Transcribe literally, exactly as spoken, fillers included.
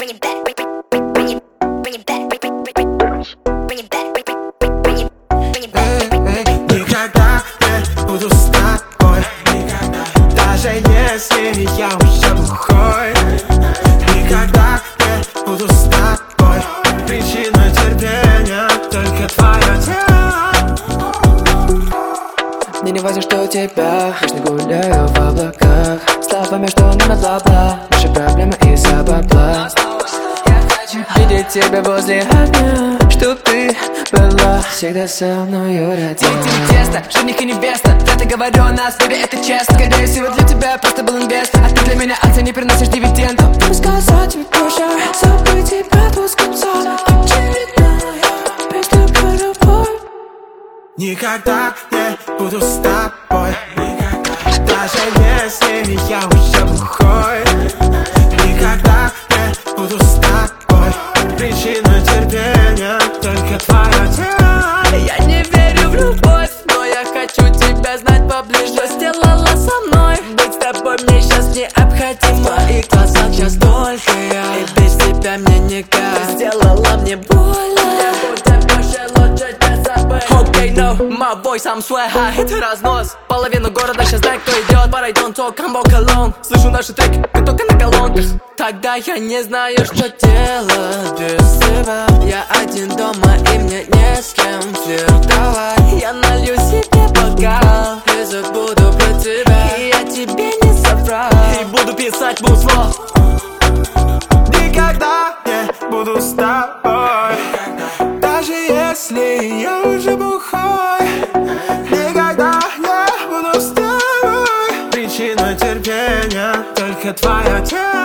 Никогда не буду с тобой, даже если я уже бухой. Никогда не буду с тобой, причина терпения только твое тело. Мне не важно, что у тебя, вечно гуляю в облаках, словами, что нам на бла-бла, наши проблемы из-за бабла. Видеть тебя возле огня, чтоб ты была всегда со мною рядом. Теле-теле тесто, жених и невеста, я так говорю о нас, baby, это честно. Скорее всего для тебя просто был инвест, а ты для меня акции не приносишь дивидендов. Рассказать тебе позже, забыть тебя до конца. Очередная песня про любовь. Никогда не буду с тобой, даже если я уже бухой. Никогда не буду с тобой, причина терпения только твое тело. Я не верю в любовь, но я хочу тебя знать поближе. Что сделала со мной? Быть с тобой мне сейчас необходимо. В твоих глазах сейчас только я, и без тебя мне никак. Ты сделала мне больно, я буду больше лучше тебя забыть. Okay, no, my voice, I'm swear high. Это разнос, половину города сейчас знает, кто идет. But I don't talk, I'm walk alone. Слышу наши треки, ты только на колонках. Тогда я не знаю, что делать без тебя. Я один дома и мне не с кем флиртовать. Я налью себе бокал и забуду про тебя, и я тебе не соврал, и буду писать музло. Никогда не буду с тобой, даже если я уже бухой. Никогда не буду с тобой, причина терпения только твое тело.